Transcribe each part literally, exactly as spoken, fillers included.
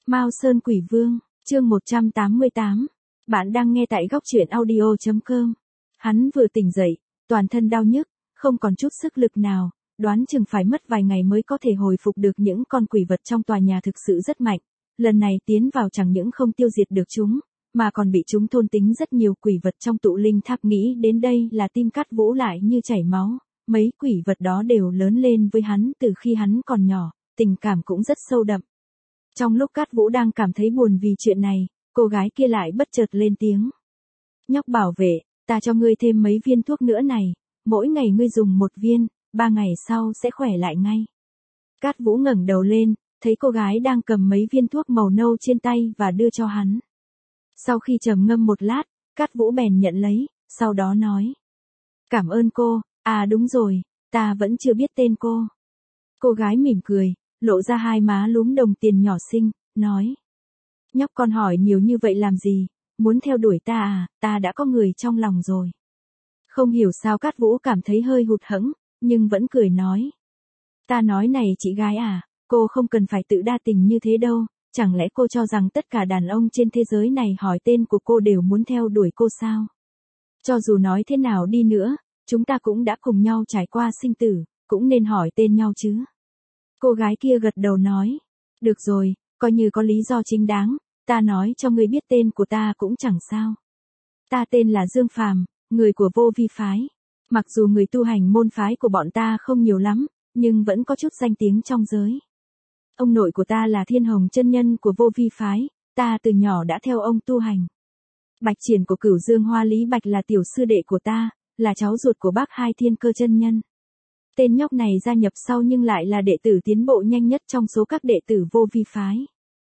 Mao Sơn Quỷ Vương, chương một trăm tám mươi tám. Bạn đang nghe tại góc truyện audio chấm com. Hắn vừa tỉnh dậy, toàn thân đau nhức, không còn chút sức lực nào, đoán chừng phải mất vài ngày mới có thể hồi phục được. Những con quỷ vật trong tòa nhà thực sự rất mạnh, lần này tiến vào chẳng những không tiêu diệt được chúng, mà còn bị chúng thôn tính rất nhiều. Quỷ vật trong tụ linh tháp nghĩ đến đây là tim Cát Vũ lại như chảy máu, mấy quỷ vật đó đều lớn lên với hắn từ khi hắn còn nhỏ, tình cảm cũng rất sâu đậm. Trong lúc Cát Vũ đang cảm thấy buồn vì chuyện này, cô gái kia lại bất chợt lên tiếng. Nhóc bảo vệ, ta cho ngươi thêm mấy viên thuốc nữa này, mỗi ngày ngươi dùng một viên, ba ngày sau sẽ khỏe lại ngay. Cát Vũ ngẩng đầu lên, thấy cô gái đang cầm mấy viên thuốc màu nâu trên tay và đưa cho hắn. Sau khi trầm ngâm một lát, Cát Vũ bèn nhận lấy, sau đó nói. Cảm ơn cô, à đúng rồi, ta vẫn chưa biết tên cô. Cô gái mỉm cười, lộ ra hai má lúm đồng tiền nhỏ xinh, nói. Nhóc con hỏi nhiều như vậy làm gì, muốn theo đuổi ta à, ta đã có người trong lòng rồi. Không hiểu sao Cát Vũ cảm thấy hơi hụt hẫng, nhưng vẫn cười nói. Ta nói này chị gái à, cô không cần phải tự đa tình như thế đâu, chẳng lẽ cô cho rằng tất cả đàn ông trên thế giới này hỏi tên của cô đều muốn theo đuổi cô sao? Cho dù nói thế nào đi nữa, chúng ta cũng đã cùng nhau trải qua sinh tử, cũng nên hỏi tên nhau chứ. Cô gái kia gật đầu nói, được rồi, coi như có lý do chính đáng, ta nói cho ngươi biết tên của ta cũng chẳng sao. Ta tên là Dương Phàm, người của Vô Vi phái. Mặc dù người tu hành môn phái của bọn ta không nhiều lắm, nhưng vẫn có chút danh tiếng trong giới. Ông nội của ta là Thiên Hồng chân nhân của Vô Vi phái, ta từ nhỏ đã theo ông tu hành. Bạch Triển của Cửu Dương Hoa Lý Bạch là tiểu sư đệ của ta, là cháu ruột của bác Hai Thiên Cơ chân nhân. Tên nhóc này gia nhập sau nhưng lại là đệ tử tiến bộ nhanh nhất trong số các đệ tử Vô Vi phái.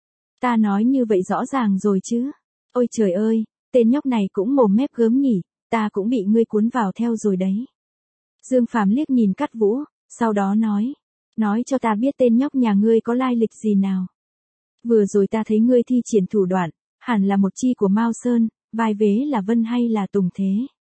Ta nói như vậy rõ ràng rồi chứ. Ôi trời ơi, tên nhóc này cũng mồm mép gớm nhỉ, ta cũng bị ngươi cuốn vào theo rồi đấy. Dương Phàm liếc nhìn Cát Vũ, sau đó nói. Nói cho ta biết tên nhóc nhà ngươi có lai lịch gì nào. Vừa rồi ta thấy ngươi thi triển thủ đoạn, hẳn là một chi của Mao Sơn, vai vế là Vân hay là Tùng thế.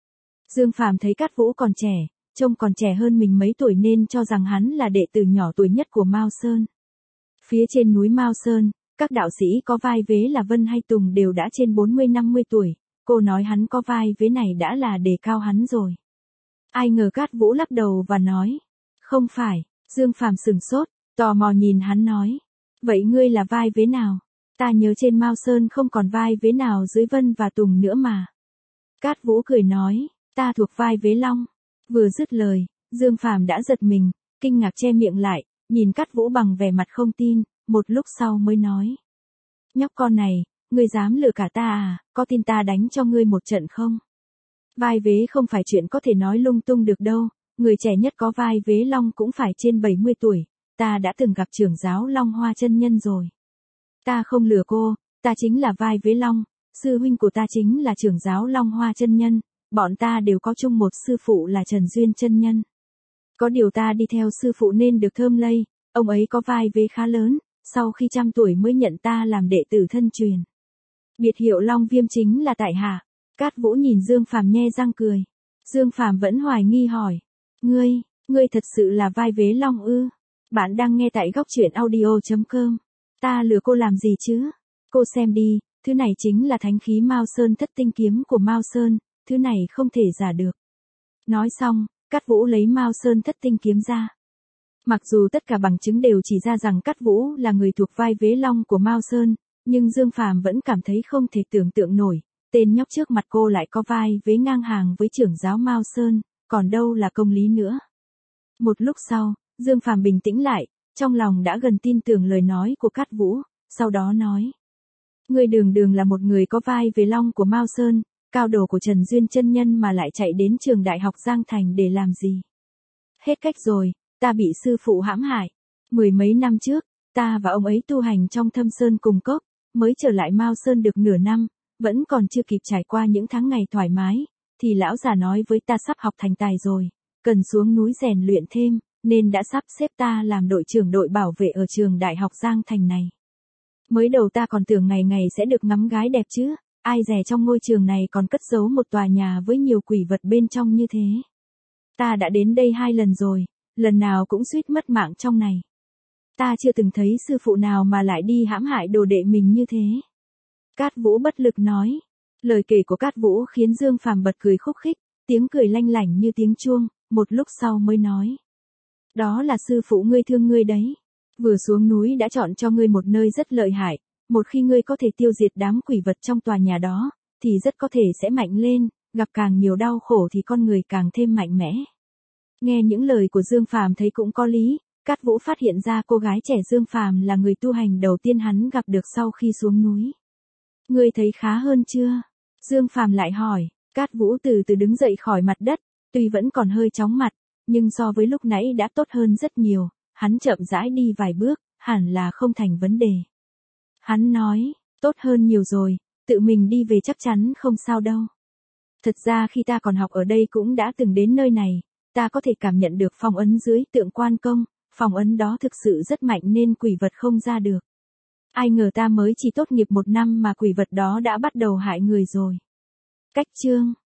Dương Phàm thấy Cát Vũ còn trẻ, trông còn trẻ hơn mình mấy tuổi nên cho rằng hắn là đệ tử nhỏ tuổi nhất của Mao Sơn. Phía trên núi Mao Sơn, các đạo sĩ có vai vế là Vân hay Tùng đều đã trên bốn mươi năm mươi tuổi, cô nói hắn có vai vế này đã là đề cao hắn rồi. Ai ngờ Cát Vũ lắc đầu và nói, không phải. Dương Phàm sửng sốt, tò mò nhìn hắn nói, vậy ngươi là vai vế nào? Ta nhớ trên Mao Sơn không còn vai vế nào dưới Vân và Tùng nữa mà. Cát Vũ cười nói, ta thuộc vai vế Long. Vừa dứt lời, Dương Phàm đã giật mình, kinh ngạc che miệng lại, nhìn Cát Vũ bằng vẻ mặt không tin, một lúc sau mới nói. Nhóc con này, ngươi dám lừa cả ta à, có tin ta đánh cho ngươi một trận không? Vai vế không phải chuyện có thể nói lung tung được đâu, người trẻ nhất có vai vế Long cũng phải trên bảy mươi tuổi, ta đã từng gặp trưởng giáo Long Hoa chân nhân rồi. Ta không lừa cô, ta chính là vai vế Long, sư huynh của ta chính là trưởng giáo Long Hoa chân nhân. Bọn ta đều có chung một sư phụ là Trần Duyên chân nhân. Có điều ta đi theo sư phụ nên được thơm lây, ông ấy có vai vế khá lớn, sau khi trăm tuổi mới nhận ta làm đệ tử thân truyền. Biệt hiệu Long Viêm chính là tại hạ. Cát Vũ nhìn Dương Phàm nhe răng cười. Dương Phàm vẫn hoài nghi hỏi. Ngươi, ngươi thật sự là vai vế Long ư? Bạn đang nghe tại góc truyện audio chấm com. Ta lừa cô làm gì chứ? Cô xem đi, thứ này chính là thánh khí Mao Sơn Thất Tinh Kiếm của Mao Sơn. Thứ này không thể giả được. Nói xong, Cát Vũ lấy Mao Sơn Thất Tinh Kiếm ra. Mặc dù tất cả bằng chứng đều chỉ ra rằng Cát Vũ là người thuộc vai vế Long của Mao Sơn, nhưng Dương Phàm vẫn cảm thấy không thể tưởng tượng nổi, tên nhóc trước mặt cô lại có vai vế ngang hàng với trưởng giáo Mao Sơn, còn đâu là công lý nữa. Một lúc sau, Dương Phàm bình tĩnh lại, trong lòng đã gần tin tưởng lời nói của Cát Vũ, sau đó nói. Ngươi đường đường là một người có vai vế Long của Mao Sơn, cao đồ của Trần Duyên chân nhân mà lại chạy đến trường đại học Giang Thành để làm gì? Hết cách rồi, ta bị sư phụ hãm hại. Mười mấy năm trước, ta và ông ấy tu hành trong Thâm Sơn cùng cốc, mới trở lại Mao Sơn được nửa năm, vẫn còn chưa kịp trải qua những tháng ngày thoải mái, thì lão già nói với ta sắp học thành tài rồi, cần xuống núi rèn luyện thêm, nên đã sắp xếp ta làm đội trưởng đội bảo vệ ở trường đại học Giang Thành này. Mới đầu ta còn tưởng ngày ngày sẽ được ngắm gái đẹp chứ. Ai dè trong ngôi trường này còn cất giấu một tòa nhà với nhiều quỷ vật bên trong như thế. Ta đã đến đây hai lần rồi, lần nào cũng suýt mất mạng trong này. Ta chưa từng thấy sư phụ nào mà lại đi hãm hại đồ đệ mình như thế. Cát Vũ bất lực nói. Lời kể của Cát Vũ khiến Dương Phàm bật cười khúc khích, tiếng cười lanh lảnh như tiếng chuông, một lúc sau mới nói. Đó là sư phụ ngươi thương ngươi đấy. Vừa xuống núi đã chọn cho ngươi một nơi rất lợi hại, một khi ngươi có thể tiêu diệt đám quỷ vật trong tòa nhà đó, thì rất có thể sẽ mạnh lên, gặp càng nhiều đau khổ thì con người càng thêm mạnh mẽ. Nghe những lời của Dương Phàm thấy cũng có lý, Cát Vũ phát hiện ra cô gái trẻ Dương Phàm là người tu hành đầu tiên hắn gặp được sau khi xuống núi. Ngươi thấy khá hơn chưa? Dương Phàm lại hỏi. Cát Vũ từ từ đứng dậy khỏi mặt đất, tuy vẫn còn hơi chóng mặt, nhưng so với lúc nãy đã tốt hơn rất nhiều, hắn chậm rãi đi vài bước, hẳn là không thành vấn đề. Hắn nói, tốt hơn nhiều rồi, tự mình đi về chắc chắn không sao đâu. Thật ra khi ta còn học ở đây cũng đã từng đến nơi này, ta có thể cảm nhận được phong ấn dưới tượng Quan Công, phong ấn đó thực sự rất mạnh nên quỷ vật không ra được. Ai ngờ ta mới chỉ tốt nghiệp một năm mà quỷ vật đó đã bắt đầu hại người rồi. Cách chương